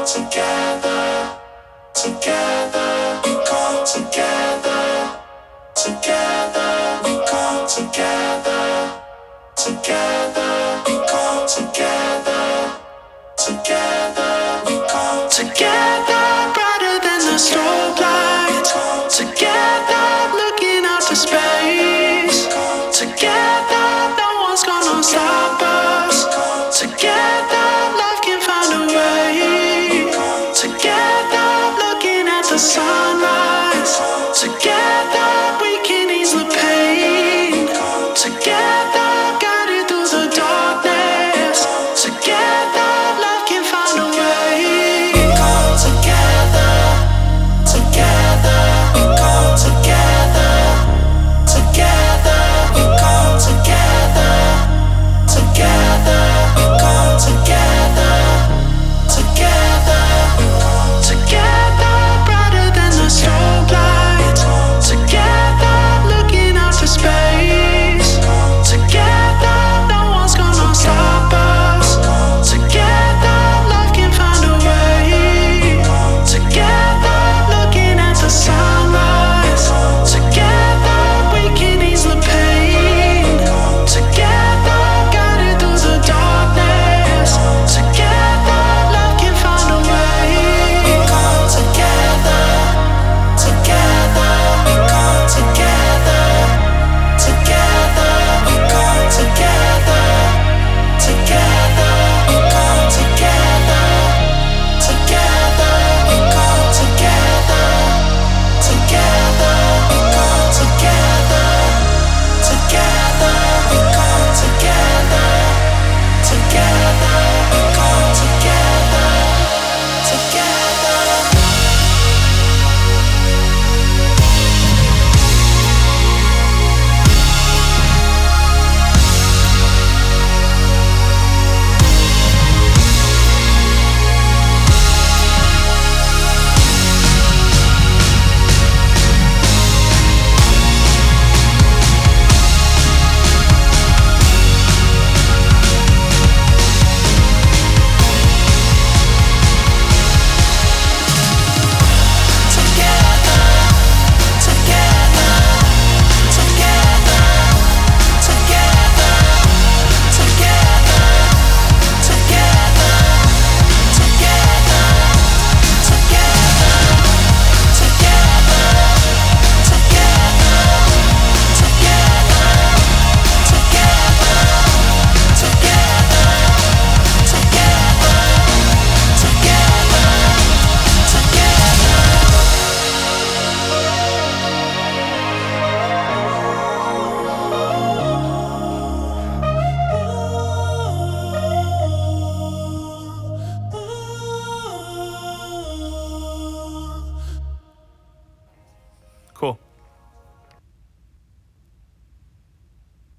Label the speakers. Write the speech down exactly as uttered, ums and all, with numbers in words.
Speaker 1: together, together, we come together, together, we come together, together, we come together, together, we come together, brighter than the strobe lights, together, looking out to space, together, no one's gonna stop us, together, love can find a way, together, looking at the sunrise, together.